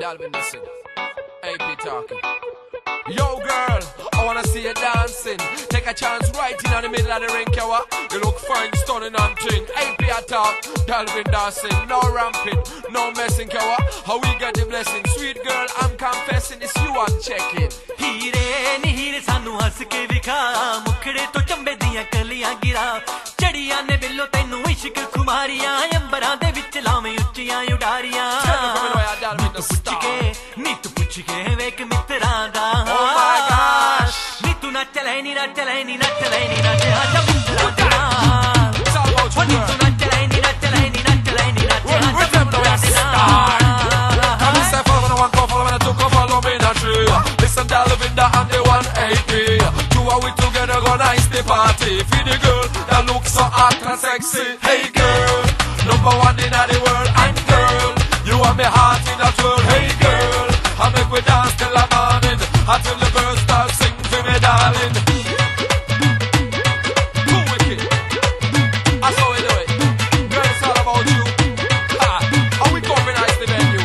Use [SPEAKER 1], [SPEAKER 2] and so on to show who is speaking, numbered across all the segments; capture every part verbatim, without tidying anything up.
[SPEAKER 1] Dalvin listen. A P talking. Yo girl, I wanna see you dancing. Take a chance right in the middle of the ring, kawa. You look fine, stunning and ting. A P talk, Dalvin dancing. No ramping, no messing, kawa. How we get the blessing? Sweet girl, I'm confessing, it's you I'm checking.
[SPEAKER 2] हीरे नी हीरे सानू हंस के विखा मुखड़े तो चंबे दियां कलियां गिरा चढ़िया ने बिल्लो तैनू इश्क खुमारियां अंबरां दे विच लावें उच्चियां उडारियां नी तू पुछ के नी तू पुछ के वेख मित्रां दा नी तू नच ले नी नच ले नी नच ले नी नच आजा मित्रां दे नाल नी तू नच ले नी नच ले नी नच ले नी नच आजा मित्रां दे नाल
[SPEAKER 1] Listen, Dalvin, I'm the one A P. Two are we together gonna ice the party. Feed the girl that looks so hot and sexy. Hey girl, number one in the world, I'm girl. You are my heart in that world. Hey girl, I make we dance till the morning, until the birds start singing to me, darling. Too wicked, that's how we do it. Girl, it's all about you. Ah, how we going ice the venue?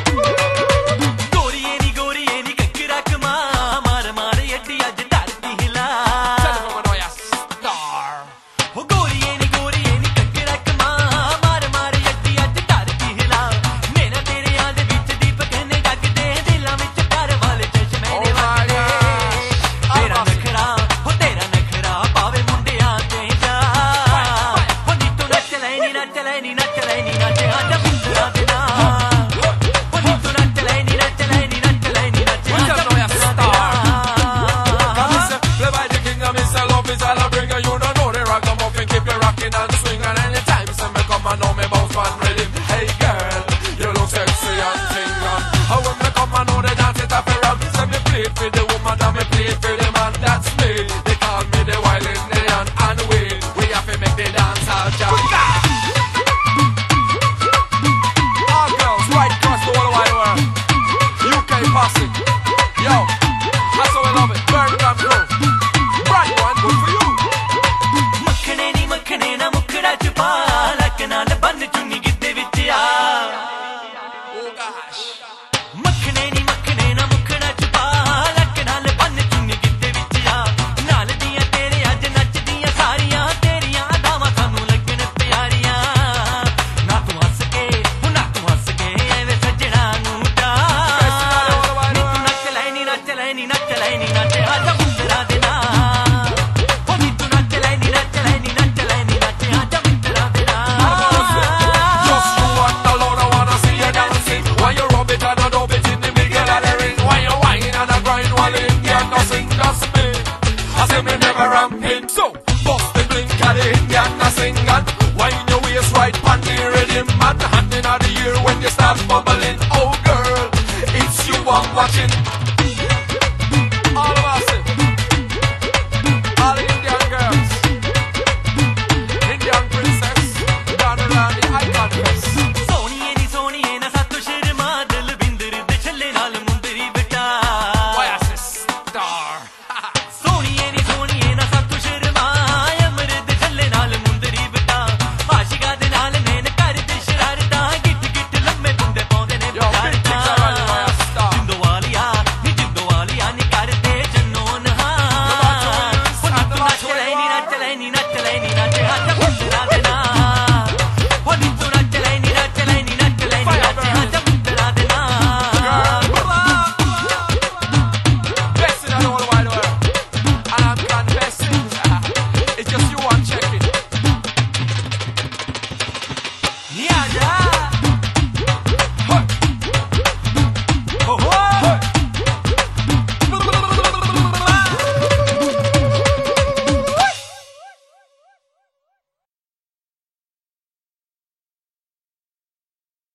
[SPEAKER 1] For the woman and me play for the man, that's me. They call me the wild Indian and we we have to make the dance all jam. All girls right across the whole wide world. U K posse, yo, that's how we love it. Birmingham crew, brand one, good for you.
[SPEAKER 2] मखने नी मखने ना मुखड़ा छुपा लकना न बन चुनी गिद्दे विच आ.
[SPEAKER 1] Oh gosh.
[SPEAKER 2] मखने नी मखने ना मुखड़ा छुपा
[SPEAKER 1] So, bust the blink of the Indian a sing and wind your waist right on the rhythm and hand in the ear when you start bubbling. Oh girl, it's you I'm watching.